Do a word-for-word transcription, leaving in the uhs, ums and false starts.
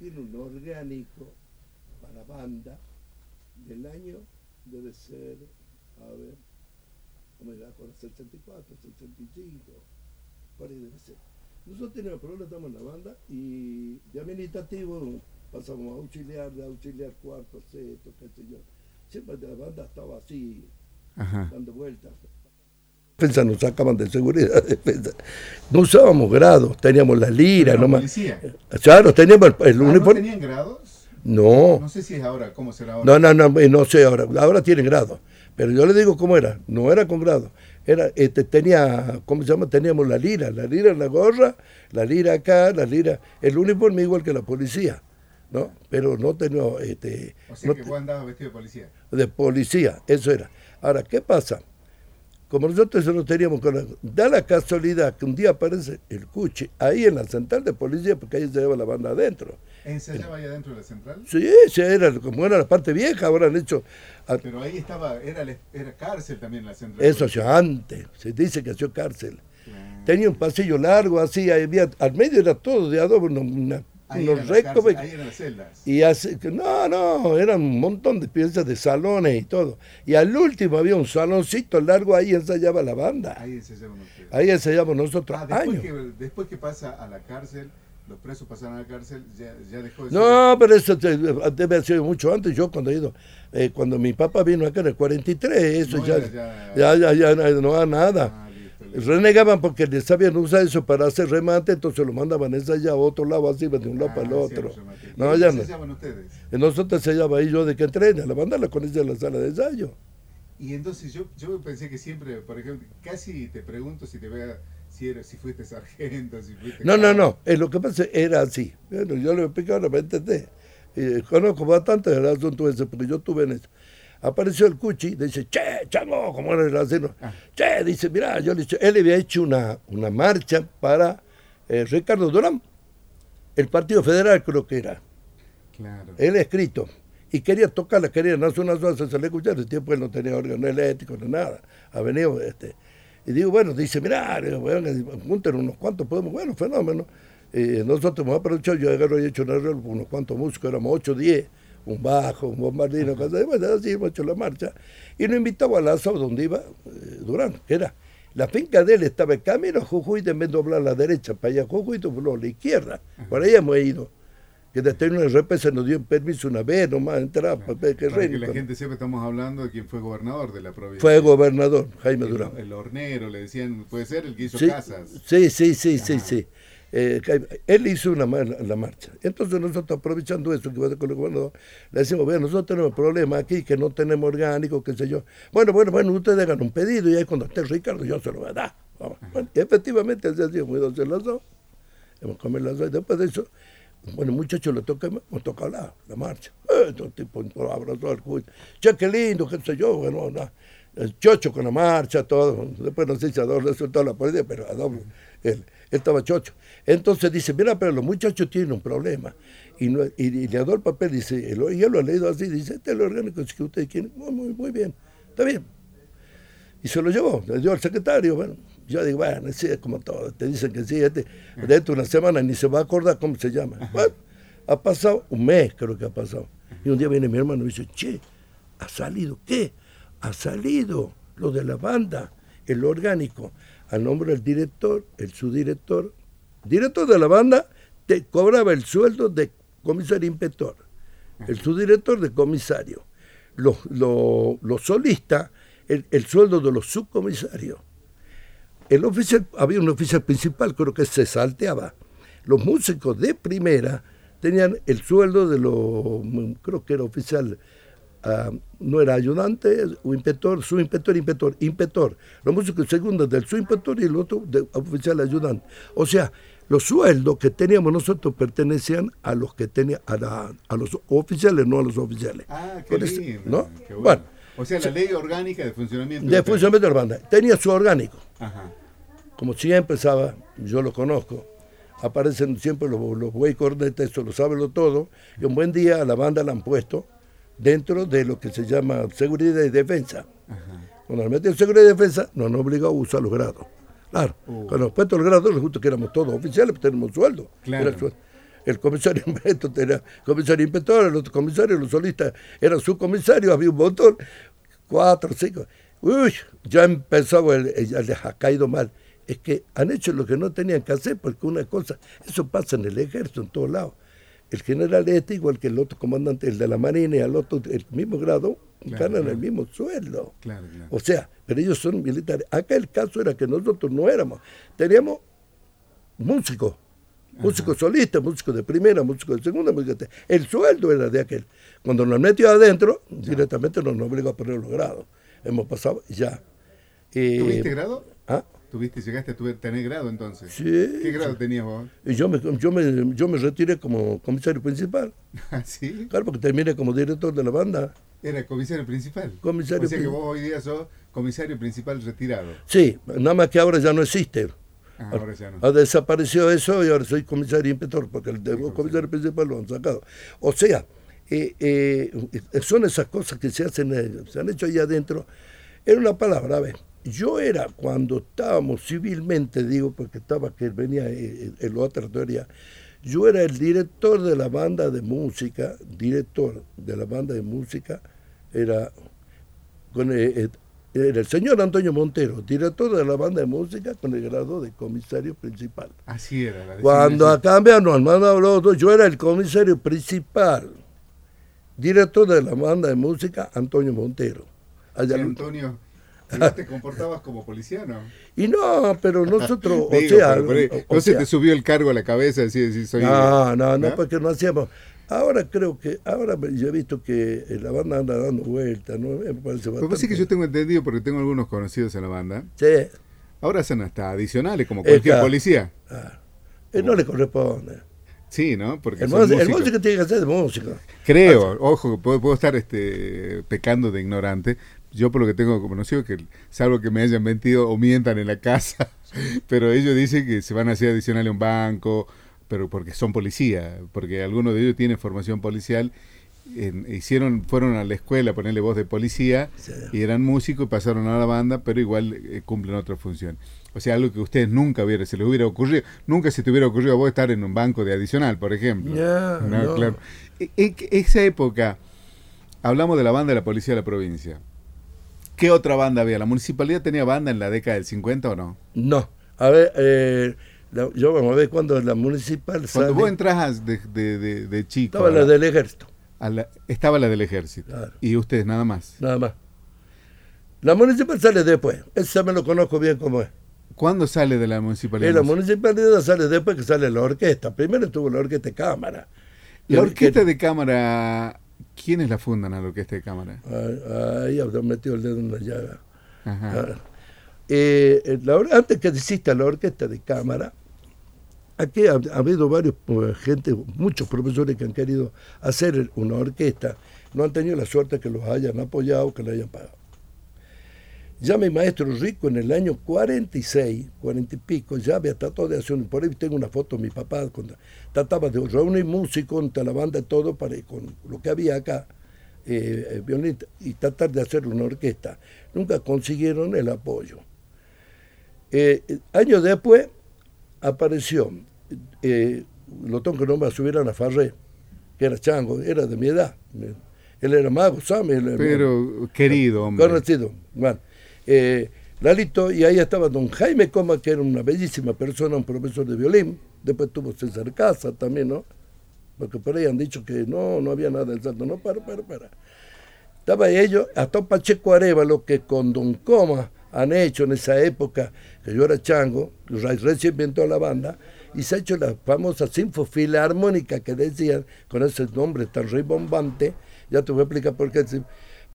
tiene un orgánico para banda del año, debe ser, a ver, no me da con sesenta y cuatro, sesenta y cinco, por ahí debe ser. Nosotros teníamos problemas, estamos en la banda y de administrativo pasamos a auxiliar, de auxiliar cuarto, sexto, qué sé yo. Siempre la banda estaba así, Ajá. dando vueltas. Defensa nos sacaban de seguridad, defensa. No usábamos grados, teníamos la lira nomás. ¿Policía? Claro, teníamos el, el ¿Ah, uniforme. ¿No tenían grados? No. No sé si es ahora, ¿cómo será ahora? No, no, no, no sé ahora. Ahora tienen grados. Pero yo le digo cómo era. No era con grado. Era, este, tenía, ¿cómo se llama? Teníamos la lira, la lira en la gorra, la lira acá, la lira, el uniforme igual que la policía, ¿no? Pero no teníamos, este. O sea no, que vos andabas vestido de policía. De policía, eso era. Ahora, ¿qué pasa? Como nosotros eso lo teníamos con la, da la casualidad que un día aparece el Cuchi ahí en la central de policía, porque ahí se lleva la banda adentro. ¿Ensayaba ahí adentro de la central? Sí, sí, era como era la parte vieja, ahora han hecho. A, Pero ahí estaba, era, era cárcel también la central. Eso ya antes, se dice que hacía cárcel. Claro. Tenía un pasillo largo, así, había, al medio era todo de adobe, una, una Ahí unos rectos. Ahí eran las celdas. Y así, no, no, eran un montón de piezas de salones y todo. Y al último había un saloncito largo, ahí ensayaba la banda. Ahí ensayamos nosotros. Ahí ensayamos nosotros ah, después años. Que, después que pasa a la cárcel, los presos pasaron a la cárcel, ya, ya dejó de ser... No, pero eso te, debe haber sido mucho antes. Yo cuando he ido, eh, cuando mi papá vino acá en el cuarenta y tres, eso no ya, ya, ya, ya, ya, ya no ha nada. Ah, renegaban porque les sabían usar eso para hacer remate, entonces lo mandaban allá a otro lado, así de un lado ah, para el otro. No, ya no. ¿Ensayaban ustedes? Nosotros ensayaba ahí yo de que entrena, la banda la conocía en la sala de ensayo. Y entonces yo, yo pensé que siempre, por ejemplo, casi te pregunto si te vea, si, eres, si fuiste sargento, si fuiste... No, no, no, eh, lo que pasa era así. Bueno, yo lo he explicado, no me entendé. Eh, conozco bastante del asunto ese, porque yo tuve en eso. Apareció el Cuchi, dice, che, chango, como era el acero. Ah. Che, dice, mira, yo le he él había hecho una, una marcha para eh, Ricardo Durán, el Partido Federal creo que era. Claro. Él ha escrito, y quería tocarla, quería no hacer una sola, se le escuchaba, ese tiempo él no tenía órgano eléctrico ni nada. Ha venido, este, y digo, bueno, dice, mira, bueno, junten unos cuantos, podemos, bueno, fenómeno. Eh, nosotros hemos aprovechado, yo agarro y he hecho un arreglo con unos cuantos músicos, éramos ocho, diez. Un bajo, un bombardino, cosas de bueno, así hemos hecho la marcha. Y nos invitaba a Lazo, donde iba eh, Durán, que era. La finca de él estaba en camino a Jujuy, de vez de doblar a la derecha, para allá Jujuy, dobló a la izquierda. Por ahí hemos ido. Que desde una R P se nos dio permiso una vez nomás entrar. Claro, para que, para que la gente sepa, estamos hablando de quien fue gobernador de la provincia. Fue gobernador, Jaime el, Durán. El hornero, le decían, puede ser el que hizo sí, casas. Sí, sí, sí, Ajá. sí, sí. Eh, él hizo una la, la marcha. Entonces nosotros aprovechando eso que va a ser con el gobernador, le decimos, vean, nosotros tenemos problemas aquí, que no tenemos orgánico, qué sé yo. Bueno, bueno, bueno, ustedes hagan un pedido y ahí cuando esté Ricardo yo se lo voy a dar. Bueno, y efectivamente él se ha sido muy dulce las dos. Hemos comido las dos y después de eso, bueno, muchachos le toca, hemos tocado la, la marcha. Eh, un tipo abrazó al cuello. Che, qué lindo, qué sé yo, bueno, no, el chocho con la marcha, todo. Después no sé si a dos resultó la policía, pero a dos él, él estaba chocho. Entonces dice, mira, pero los muchachos tienen un problema. Y, no, y, y le dio el papel, dice, y yo lo he leído así, dice, este es el orgánico que ustedes quieren. Muy, muy, muy bien, está bien. Y se lo llevó, le dio al secretario, bueno. Yo digo, bueno, sí, es como todo, te dicen que sí, este, dentro de una semana ni se va a acordar cómo se llama. Ajá. Bueno, ha pasado un mes, creo que ha pasado. Y un día viene mi hermano y dice, che, ¿ha salido qué? Ha salido lo de la banda, el orgánico, al nombre del director, el subdirector, director de la banda, te cobraba el sueldo de comisario inspector, el subdirector de comisario, los, los, los solistas, el, el sueldo de los subcomisarios. El oficial, había un oficial principal, creo que se salteaba. Los músicos de primera tenían el sueldo de los, creo que era oficial, uh, no era ayudante, o inspector, subinspector, inspector, inspector. Los músicos segundos del subinspector y el otro de oficial ayudante. O sea, los sueldos que teníamos nosotros pertenecían a los que tenía, a, la, a los oficiales, no a los oficiales. Ah, qué eso, lindo, ¿no? Qué bueno. bueno. O sea, la ley orgánica de funcionamiento. De funcionamiento de la banda. Tenía su orgánico. Ajá. Como siempre empezaba, yo lo conozco, aparecen siempre los, los güey cornetas, eso lo saben todo, y un buen día a la banda la han puesto dentro de lo que se llama seguridad y defensa. Ajá. Cuando nos meten seguridad y defensa, nos han obligado a usar los grados. Claro, uh. cuando nos puesto los grados, resulta que éramos todos oficiales, pues tenemos sueldo. Claro. Era sueldo. el comisario inspector era comisario inspector, el otro comisario, los solistas eran subcomisarios, había un montón, cuatro, cinco. Uy, ya empezó, el, ya les ha caído mal. Es que han hecho lo que no tenían que hacer, porque una cosa, eso pasa en el ejército, en todos lados. El general este, igual que el otro comandante, el de la Marina y el otro, el mismo grado, claro, ganan claro. el mismo sueldo. Claro, claro. O sea, pero ellos son militares. Acá el caso era que nosotros no éramos, teníamos músicos. Músicos solistas, músicos de primera, músicos de segunda, músicos de... el sueldo era de aquel. Cuando nos metió adentro, ya. directamente nos obligó a poner los grados. Hemos pasado ya. Eh, ¿Tuviste grado? ¿Ah? ¿Tuviste, llegaste a tener grado entonces? Sí. ¿Qué grado sí. tenías vos? Y yo me, yo, me, yo me retiré como comisario principal. ¿Sí? Claro, porque terminé como director de la banda. ¿Era comisario principal? Comisario o sea que vos hoy día sos comisario principal retirado. Sí, nada más que ahora ya no existe. Ah, ahora ya no. Ha desaparecido eso y ahora soy comisario inspector, porque el de, comisario principal lo han sacado. O sea, eh, eh, son esas cosas que se hacen, eh, se han hecho ahí adentro. Era una palabra, a ver, yo era cuando estábamos civilmente, digo, porque estaba que venía eh, en la otra teoría, yo era el director de la banda de música, director de la banda de música, era con eh, eh, era el señor Antonio Montero, director de la banda de música con el grado de comisario principal. Así era. La Cuando a cambio nos mandaron los dos, yo era el comisario principal, director de la banda de música Antonio Montero. Allá sí, Antonio, ¿no te comportabas como policía, no? Y no, pero nosotros, Digo, o sea... Pero, pero, o, o sea, te subió el cargo a la cabeza, así, así soy... No, no, no, ¿no? Porque no hacíamos... Ahora creo que, ahora yo he visto que la banda anda dando vueltas, ¿no? Me parece bastante... Pues sí que yo tengo entendido, porque tengo algunos conocidos en la banda. Sí. Ahora hacen hasta adicionales, como cualquier Esta, policía. Ah, él no le corresponde. Sí, ¿no? Porque el, músico, el músico tiene que ser de músico. Creo, ah, ojo, puedo, puedo estar este, pecando de ignorante. Yo por lo que tengo conocido, que salvo que me hayan mentido o mientan en la casa, pero ellos dicen que se van a hacer adicionales a un banco, pero porque son policía, porque algunos de ellos tienen formación policial, en, hicieron, fueron a la escuela a ponerle voz de policía, sí. y eran músicos y pasaron a la banda, pero igual eh, cumplen otra función. O sea, algo que ustedes nunca hubiera, se les hubiera ocurrido, nunca se te hubiera ocurrido a vos estar en un banco de adicional, por ejemplo. Yeah, no, no. Claro. En e, esa época, hablamos de la banda de la policía de la provincia. ¿Qué otra banda había? ¿La municipalidad tenía banda en la década del cincuenta o no? No. A ver, eh, la, yo vamos a ver cuando la municipal Cuando sale, vos entras de, de, de, de chico... Estaba la, la del ejército. A la, estaba la del ejército. Claro. ¿Y ustedes nada más? Nada más. La municipal sale después. Esa me lo conozco bien cómo es. ¿Cuándo sale de la municipalidad? Y la municipalidad sale después que sale la orquesta. Primero estuvo la orquesta de cámara. La orquesta que, de cámara... ¿Quiénes la fundan a la orquesta de cámara? Ahí habrán metido el dedo en la llaga. Ah, eh, la, antes que exista la orquesta de cámara, aquí ha, ha habido varios pues, gente, muchos profesores que han querido hacer una orquesta, no han tenido la suerte que los hayan apoyado, que la hayan pagado. Ya mi maestro Rico en el año cuarenta y seis, cuarenta y pico, ya había tratado de hacer, por ahí tengo una foto de mi papá, cuando trataba de reunir músicos entre la banda y todo, para, con lo que había acá, eh, violín, y tratar de hacer una orquesta. Nunca consiguieron el apoyo. Eh, años después apareció, eh, lo tengo que nombrar, subieron a Farré, que era chango, era de mi edad. Él era mago, Sammy. Pero, querido, hombre. Conocido, bueno. Eh, Lalito, y ahí estaba don Jaime Coma, que era una bellísima persona, un profesor de violín. Después tuvo César Casa también, ¿no? Porque por ahí han dicho que no, no había nada del Salto. No, para, para, para. Estaba ellos, hasta Pacheco Arevalo, que con don Coma han hecho en esa época, que yo era chango, recién inventó la banda, y se ha hecho la famosa Sinfofilarmónica que decían, con ese nombre tan rimbombante, ya te voy a explicar por qué.